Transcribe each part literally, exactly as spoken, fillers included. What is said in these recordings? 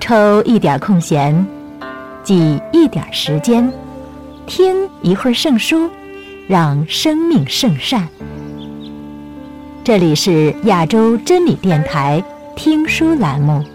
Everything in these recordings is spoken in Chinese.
抽一点空闲，挤一点时间，听一会儿圣书，让生命圣善。这里是亚洲真理电台听书栏目。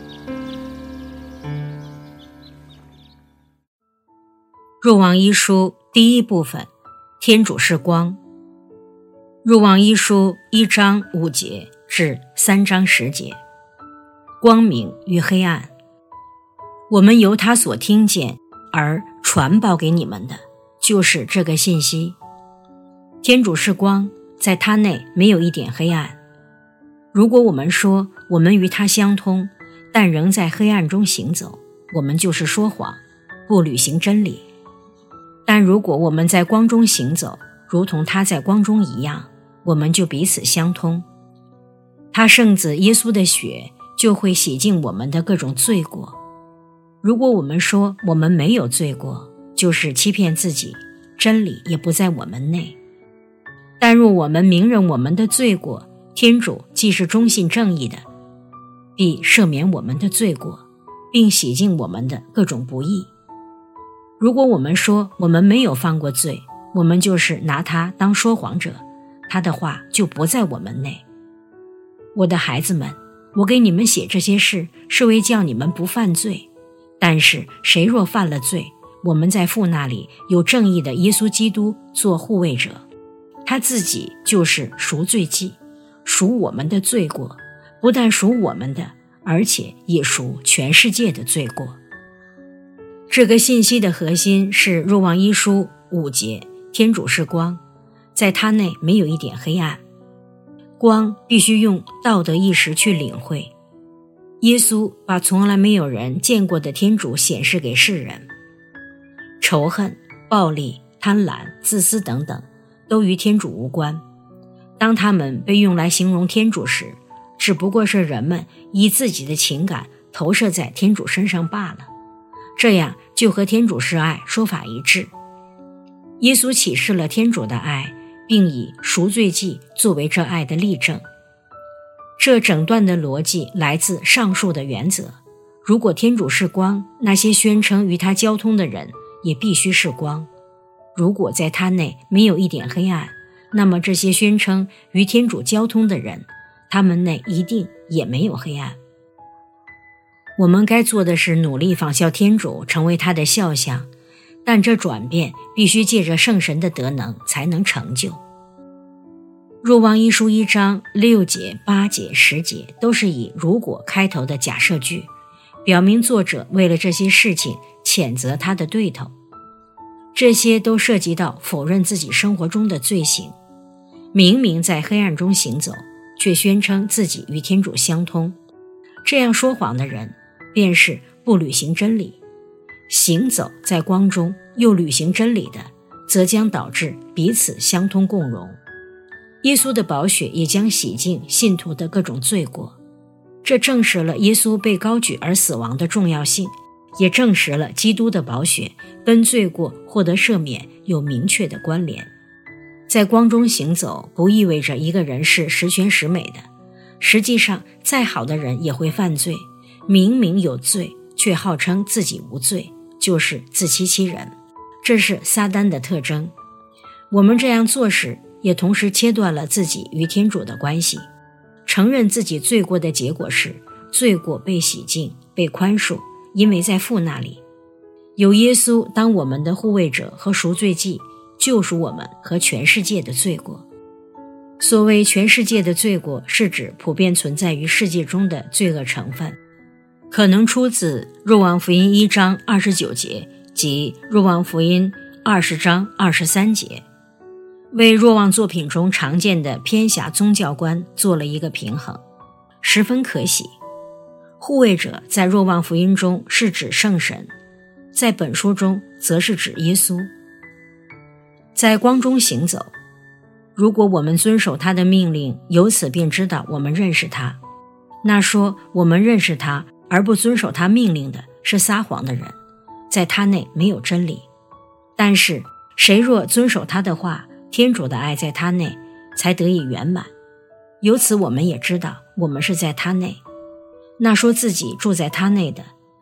若望一书第一部分，天主是光。若望一书一章五节至三章十节，光明与黑暗。我们由他所听见而传报给你们的，就是这个信息。天主是光，在他内没有一点黑暗。如果我们说我们与他相通，但仍在黑暗中行走，我们就是说谎，不履行真理。但如果我们在光中行走，如同他在光中一样，我们就彼此相通。他圣子耶稣的血就会洗净我们的各种罪过。如果我们说我们没有罪过，就是欺骗自己，真理也不在我们内。但若我们明认我们的罪过，天主既是忠信正义的，必赦免我们的罪过，并洗净我们的各种不义。如果我们说我们没有犯过罪，我们就是拿他当说谎者，他的话就不在我们内。我的孩子们，我给你们写这些事，是为叫你们不犯罪。但是谁若犯了罪，我们在父那里有正义的耶稣基督做护卫者，他自己就是赎罪祭，赎我们的罪过，不但赎我们的，而且也赎全世界的罪过。这个信息的核心是若望一书五节，天主是光，在他内没有一点黑暗。光必须用道德意识去领会。耶稣把从来没有人见过的天主显示给世人。仇恨、暴力、贪婪、自私等等都与天主无关。当他们被用来形容天主时，只不过是人们以自己的情感投射在天主身上罢了，这样就和天主是爱说法一致。耶稣启示了天主的爱，并以赎罪祭作为这爱的例证。这整段的逻辑来自上述的原则。如果天主是光，那些宣称与他交通的人也必须是光。如果在他内没有一点黑暗，那么这些宣称与天主交通的人，他们内一定也没有黑暗。我们该做的是努力仿效天主，成为他的肖像，但这转变必须借着圣神的德能才能成就。若望一书一章六节、八节、十节都是以如果开头的假设句，表明作者为了这些事情谴责他的对头。这些都涉及到否认自己生活中的罪行，明明在黑暗中行走，却宣称自己与天主相通。这样说谎的人便是不履行真理。行走在光中又履行真理的，则将导致彼此相通共荣。耶稣的宝血也将洗净信徒的各种罪过，这证实了耶稣被高举而死亡的重要性，也证实了基督的宝血跟罪过获得赦免有明确的关联。在光中行走不意味着一个人是十全十美的，实际上再好的人也会犯罪，明明有罪却号称自己无罪，就是自欺欺人，这是撒旦的特征。我们这样做时也同时切断了自己与天主的关系。承认自己罪过的结果是罪过被洗净、被宽恕，因为在父那里有耶稣当我们的护卫者和赎罪祭，救赎我们和全世界的罪过。所谓全世界的罪过，是指普遍存在于世界中的罪恶成分，可能出自若望福音一章二十九节及若望福音二十章二十三节。为若望作品中常见的偏狭宗教观做了一个平衡，十分可喜。护卫者在若望福音中是指圣神，在本书中则是指耶稣。在光中行走，如果我们遵守他的命令，由此便知道我们认识他。那说我们认识他而不遵守他命令的是撒谎的人，在他内没有真理。但是谁若遵守他的话，天主的爱在他内才得以圆满。由此我们也知道我们是在他内。那说自己住在他内的，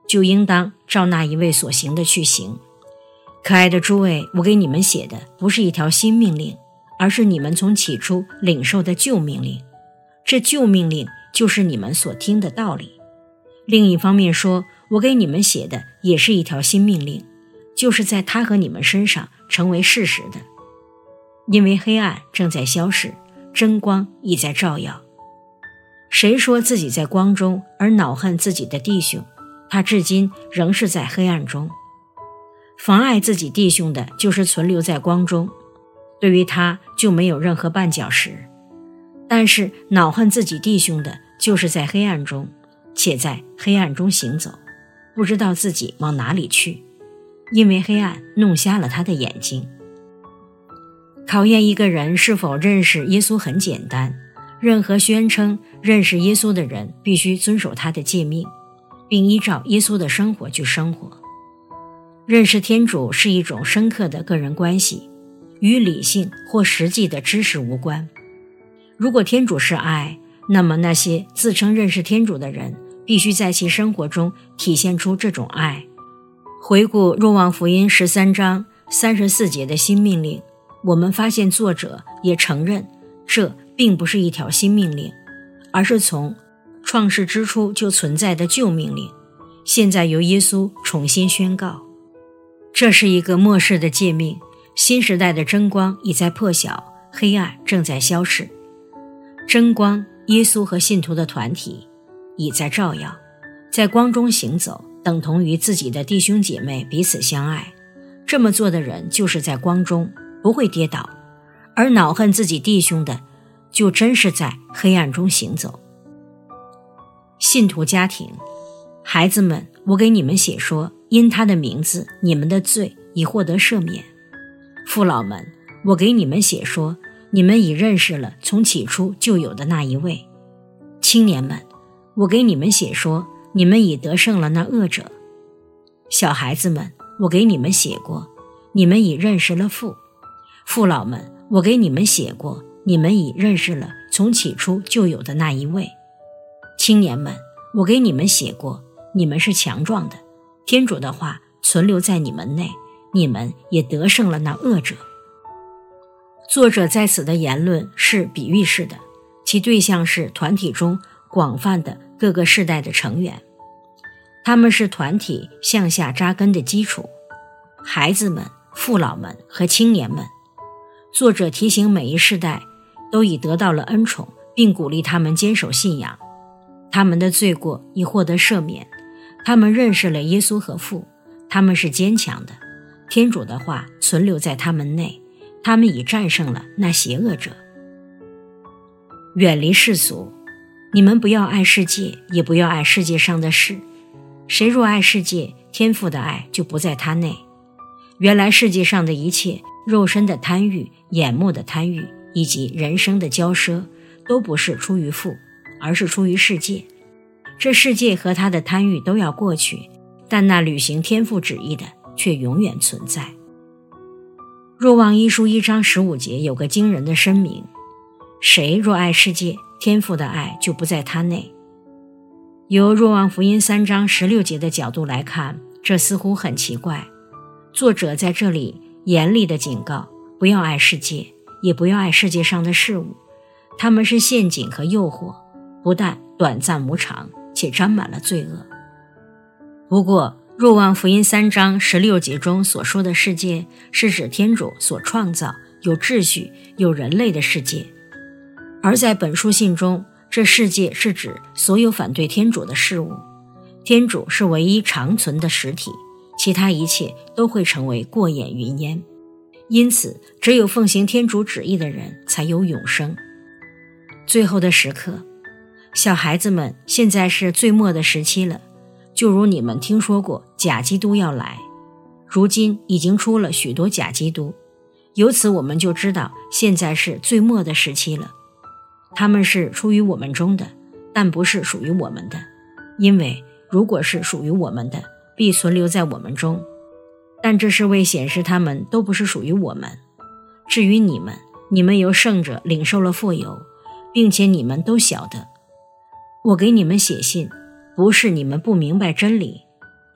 就应当照那一位所行的去行。可爱的诸位，我给你们写的不是一条新命令，而是你们从起初领受的旧命令。这旧命令就是你们所听的道理。另一方面说，我给你们写的也是一条新命令，就是在他和你们身上成为事实的。因为黑暗正在消逝，真光已在照耀。谁说自己在光中而恼恨自己的弟兄，他至今仍是在黑暗中。妨碍自己弟兄的，就是存留在光中，对于他就没有任何绊脚石。但是恼恨自己弟兄的，就是在黑暗中，且在黑暗中行走，不知道自己往哪里去，因为黑暗弄瞎了他的眼睛。考验一个人是否认识耶稣很简单，任何宣称认识耶稣的人必须遵守他的诫命，并依照耶稣的生活去生活。认识天主是一种深刻的个人关系，与理性或实际的知识无关。如果天主是爱，那么那些自称认识天主的人必须在其生活中体现出这种爱。回顾若望福音十三章三十四节的新命令，我们发现作者也承认这并不是一条新命令，而是从创世之初就存在的旧命令，现在由耶稣重新宣告。这是一个末世的诫命，新时代的真光已在破晓，黑暗正在消逝。真光，耶稣和信徒的团体已在照耀，在光中行走，等同于自己的弟兄姐妹彼此相爱。这么做的人就是在光中，不会跌倒，而恼恨自己弟兄的，就真是在黑暗中行走。信徒家庭，孩子们，我给你们写说，因他的名字，你们的罪已获得赦免。父老们，我给你们写说，你们已认识了从起初就有的那一位。青年们，我给你们写说，你们已得胜了那恶者。小孩子们，我给你们写过，你们已认识了父。父老们，我给你们写过，你们已认识了从起初就有的那一位。青年们，我给你们写过，你们是强壮的，天主的话存留在你们内，你们也得胜了那恶者。作者在此的言论是比喻式的，其对象是团体中广泛的各个世代的成员，他们是团体向下扎根的基础，孩子们、父老们和青年们。作者提醒每一世代都已得到了恩宠，并鼓励他们坚守信仰。他们的罪过已获得赦免，他们认识了耶稣和父，他们是坚强的，天主的话存留在他们内，他们已战胜了那邪恶者。远离世俗，你们不要爱世界，也不要爱世界上的事。谁若爱世界，天父的爱就不在他内。原来世界上的一切，肉身的贪欲、眼目的贪欲，以及人生的骄奢，都不是出于父，而是出于世界。这世界和他的贪欲都要过去，但那履行天父旨意的却永远存在。若望一书一章十五节有个惊人的声明：谁若爱世界，天父的爱就不在他内。由若望福音三章十六节的角度来看，这似乎很奇怪。作者在这里严厉地警告，不要爱世界，也不要爱世界上的事物，它们是陷阱和诱惑，不但短暂无常，且沾满了罪恶。不过若望福音三章十六节中所说的世界，是指天主所创造有秩序有人类的世界，而在本书信中，这世界是指所有反对天主的事物。天主是唯一长存的实体，其他一切都会成为过眼云烟，因此只有奉行天主旨意的人才有永生。最后的时刻，小孩子们，现在是最末的时期了，就如你们听说过假基督要来，如今已经出了许多假基督，由此我们就知道现在是最末的时期了。他们是出于我们中的，但不是属于我们的，因为如果是属于我们的，必存留在我们中，但这是为显示他们都不是属于我们。至于你们，你们由圣者领受了傅油，并且你们都晓得，我给你们写信，不是你们不明白真理，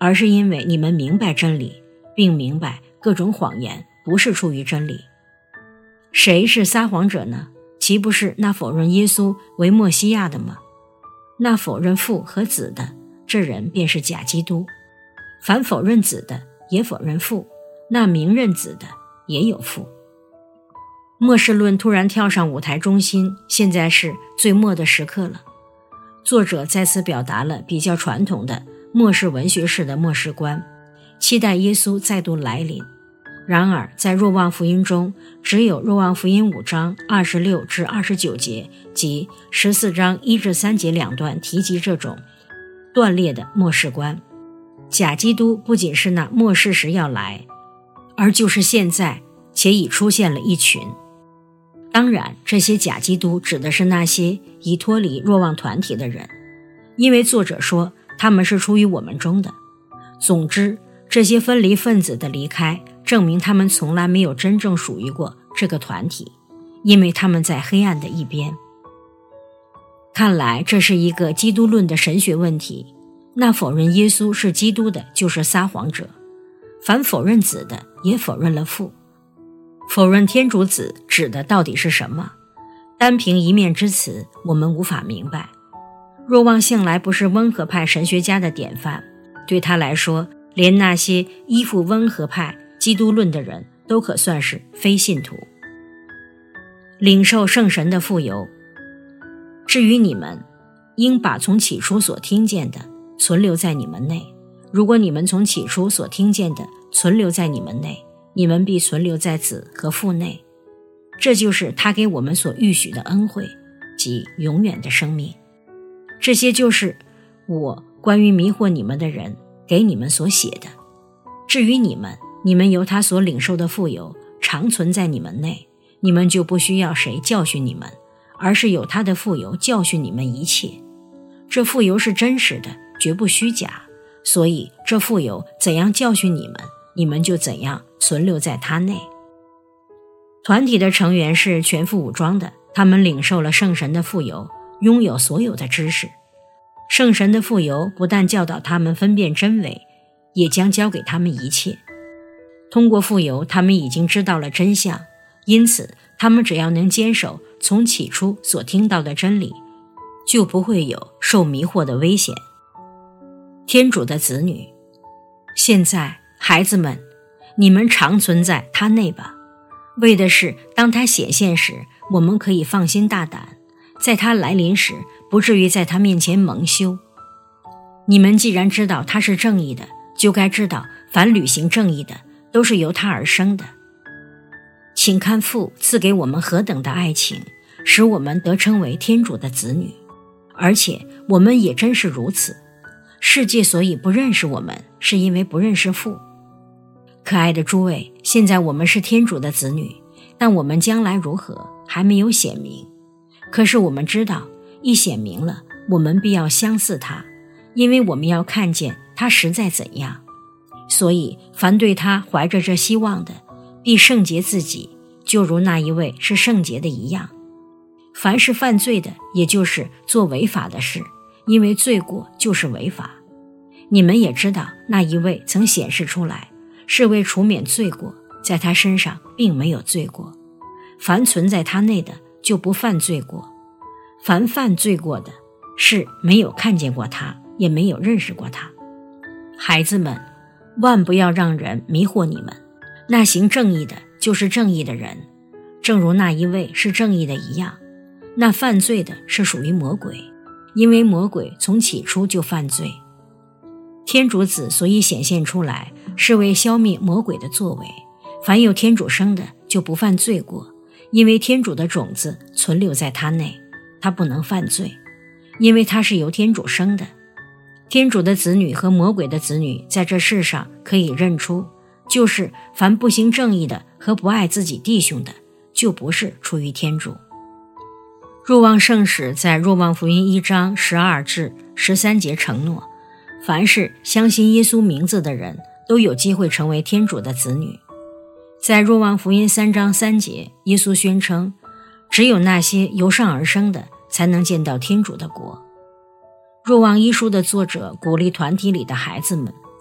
而是因为你们明白真理，并明白各种谎言不是出于真理。谁是撒谎者呢？岂不是那否认耶稣为默西亚的吗？那否认父和子的，这人便是假基督。凡否认子的，也否认父；那明认子的，也有父。末世论突然跳上舞台中心，现在是最末的时刻了。作者再次表达了比较传统的末世文学式的末世观，期待耶稣再度来临。然而在若望福音中，只有若望福音五章二十六至二十九节及十四章一至三节两段提及这种断裂的末世观。假基督不仅是那末世时要来，而就是现在且已出现了一群。当然，这些假基督指的是那些已脱离若望团体的人，因为作者说他们是出于我们中的。总之，这些分离分子的离开，证明他们从来没有真正属于过这个团体，因为他们在黑暗的一边。看来这是一个基督论的神学问题。那否认耶稣是基督的，就是撒谎者；凡否认子的，也否认了父。否认天主子指的到底是什么？单凭一面之词，我们无法明白。若望向来不是温和派神学家的典范，对他来说，连那些依附温和派基督论的人都可算是非信徒。领受圣神的傅油。至于你们，应把从起初所听见的存留在你们内。如果你们从起初所听见的存留在你们内，你们必存留在子和父内。这就是他给我们所预许的恩惠，即永远的生命。这些就是我关于迷惑你们的人给你们所写的。至于你们，你们由他所领受的傅油常存在你们内，你们就不需要谁教训你们，而是有他的傅油教训你们一切。这傅油是真实的，绝不虚假，所以这傅油怎样教训你们，你们就怎样存留在他内。团体的成员是全副武装的，他们领受了圣神的傅油，拥有所有的知识。圣神的傅油不但教导他们分辨真伪，也将教给他们一切。通过傅油，他们已经知道了真相，因此他们只要能坚守从起初所听到的真理，就不会有受迷惑的危险。天主的子女，现在孩子们，你们常存在他内吧，为的是当他显现时，我们可以放心大胆，在他来临时，不至于在他面前蒙羞。你们既然知道他是正义的，就该知道凡履行正义的都是由他而生的。请看父赐给我们何等的爱情，使我们得称为天主的子女，而且我们也真是如此。世界所以不认识我们，是因为不认识父。可爱的诸位，现在我们是天主的子女，但我们将来如何还没有显明。可是我们知道，一显明了，我们必要相似他，因为我们要看见他实在怎样。所以凡对他怀着这希望的，必圣洁自己，就如那一位是圣洁的一样。凡是犯罪的，也就是做违法的事，因为罪过就是违法。你们也知道，那一位曾显示出来，是为除免罪过，在他身上并没有罪过。凡存在他内的，就不犯罪过；凡犯罪过的，是没有看见过他，也没有认识过他。孩子们，万不要让人迷惑你们。那行正义的，就是正义的人，正如那一位是正义的一样。那犯罪的是属于魔鬼，因为魔鬼从起初就犯罪。天主子所以显现出来，是为消灭魔鬼的作为。凡有天主生的，就不犯罪过，因为天主的种子存留在他内，他不能犯罪，因为他是由天主生的。天主的子女和魔鬼的子女在这世上可以认出，就是凡不行正义的和不爱自己弟兄的，就不是出于天主。若望圣使在若望福音一章十二至十三节承诺，凡是相信耶稣名字的人都有机会成为天主的子女。在若望福音三章三节，耶稣宣称，只有那些由上而生的才能见到天主的国。若望一书的作者鼓励团体里的孩子们，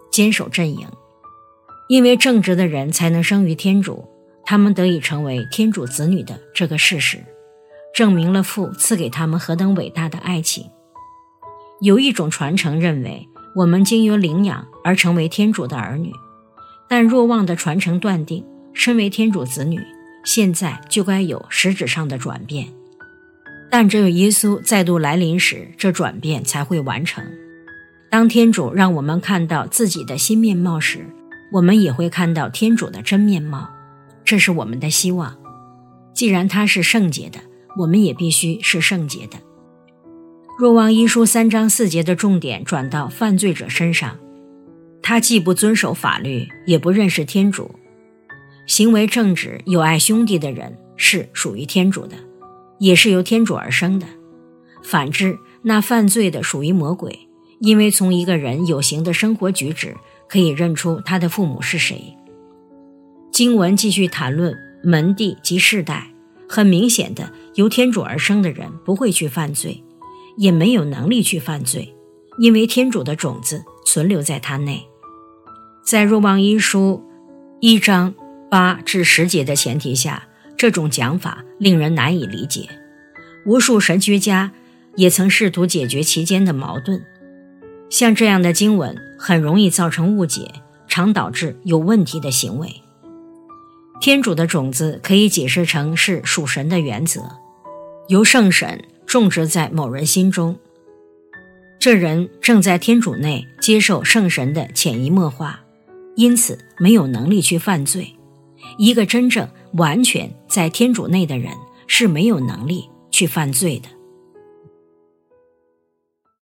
坚守阵营。因为正直的人才能生于天主，他们得以成为天主子女的这个事实，证明了父赐给他们何等伟大的爱情。有一种传承认为，我们经由领养而成为天主的儿女，但若望的传承断定，身为天主子女，现在就该有实质上的转变。但只有耶稣再度来临时，这转变才会完成。当天主让我们看到自己的新面貌时，我们也会看到天主的真面貌，这是我们的希望。既然他是圣洁的，我们也必须是圣洁的。若望一书三章四节的重点转到犯罪者身上，他既不遵守法律，也不认识天主。行为正直、友爱兄弟的人是属于天主的，也是由天主而生的。反之，那犯罪的属于魔鬼，因为从一个人有形的生活举止可以认出他的父母是谁。经文继续谈论门第及世代，很明显的，由天主而生的人不会去犯罪，也没有能力去犯罪，因为天主的种子存留在他内。在若望一书一章八至十节的前提下，这种讲法令人难以理解。无数神学家也曾试图解决其间的矛盾。像这样的经文很容易造成误解，常导致有问题的行为。天主的种子可以解释成是属神的原则，由圣神种植在某人心中，这人正在天主内接受圣神的潜移默化，因此没有能力去犯罪。一个真正完全在天主内的人是没有能力去犯罪的。